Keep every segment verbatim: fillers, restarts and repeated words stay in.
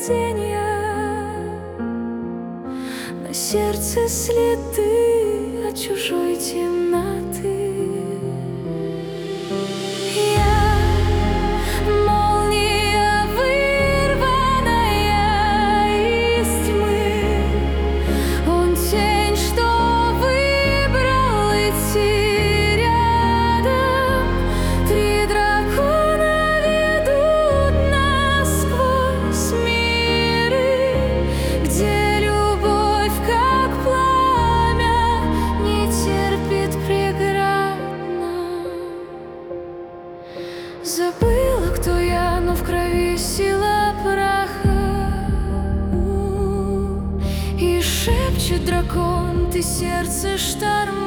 падения, на сердце следы от чужой темноты. Забыла, кто я, но в крови сила праха. И шепчет дракон: ты сердце штормов.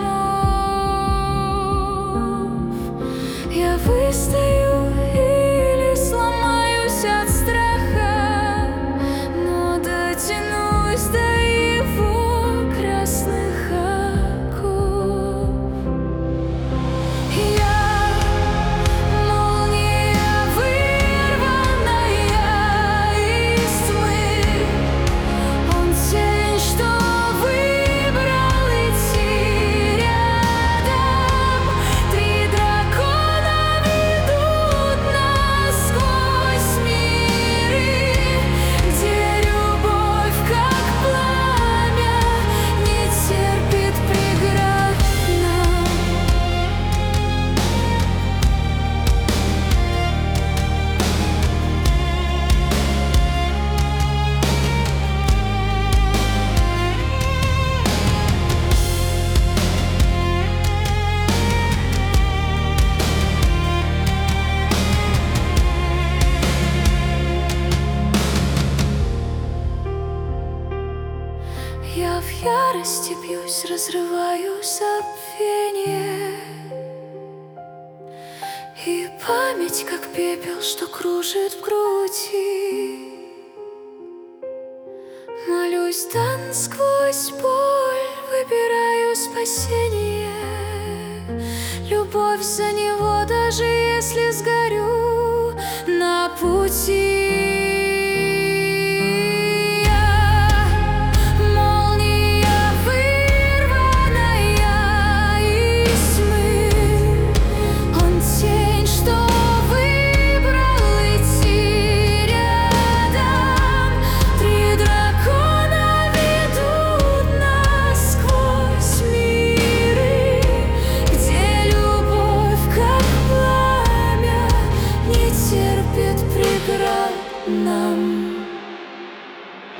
Я выстою или сломаюсь от страха, но дотянусь до его красных оков. Я Я в ярости бьюсь, разрываю забвение, и память, как пепел, что кружит в груди. Молюсь, да сквозь боль выбираю спасение, любовь за него, даже если сгорю на пути.